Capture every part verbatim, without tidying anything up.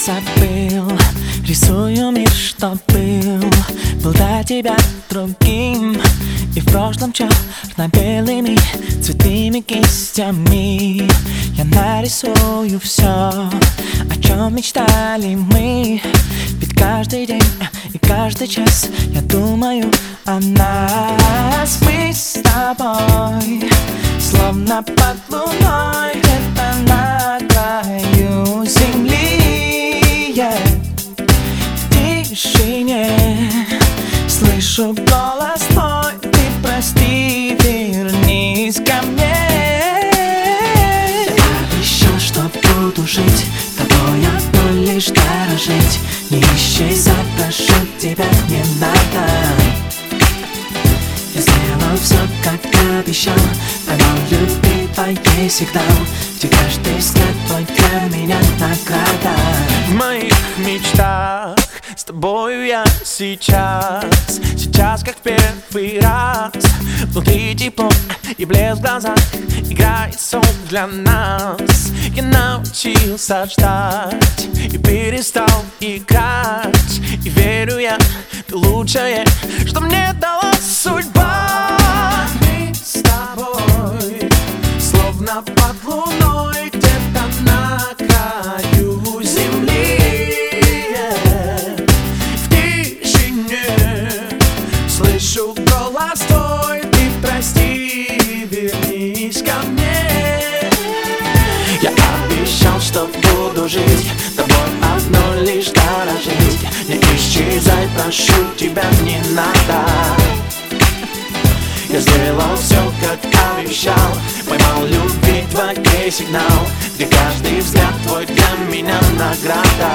забыл. Рисую мир, что был, был до тебя другим. И в прошлом черно-белыми цветными кистями я нарисую все, о чем мечтали мы. Ведь каждый день и каждый час я думаю о нас. Мы с тобой словно под луной, где-то на краю земли, yeah. В тишине слышу голос твой: ты прости, вернись ко мне. Я обещал, что буду жить тобой, одной лишь дорожить. Не исчезай, прошу тебя, не надо. Я сделал все, как обещал, поймал любви твоей сигнал, где каждый взгляд твой для меня награда. В моих мечтах с тобою я сейчас, сейчас как в первый раз. Внутри тепло и блеск в глазах, играет сон для нас. Я научился ждать и перестал играть. И верю я, ты лучшее, что мне дала судьба. Мы с тобой словно под луной, где-то на краю земли, yeah. В тишине слышу голос твой: ты прости, вернись ко мне. Я обещал, что буду жить тобой, одной лишь дорожить. Не исчезай, прошу тебя, не надо. Я сделал все, как обещал, поймал любви твоей сигнал, где каждый взгляд твой для меня награда.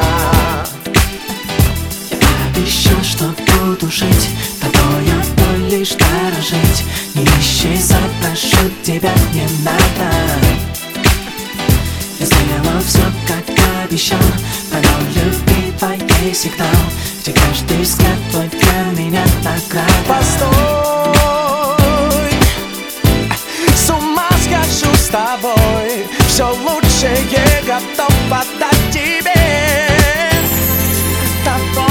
Я обещал, что буду жить тобой, одной лишь дорожить. Не исчезай, прошу тебя, не надо. Я сделал все, как обещал, поймал любви твоей сигнал, где каждый взгляд твой для меня награда. Постой, с ума схожу с тобой, все лучшее готов отдать тебе. Тобой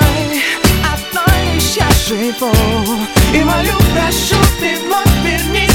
одной лишь я живу, и молю, прошу, ты вновь вернись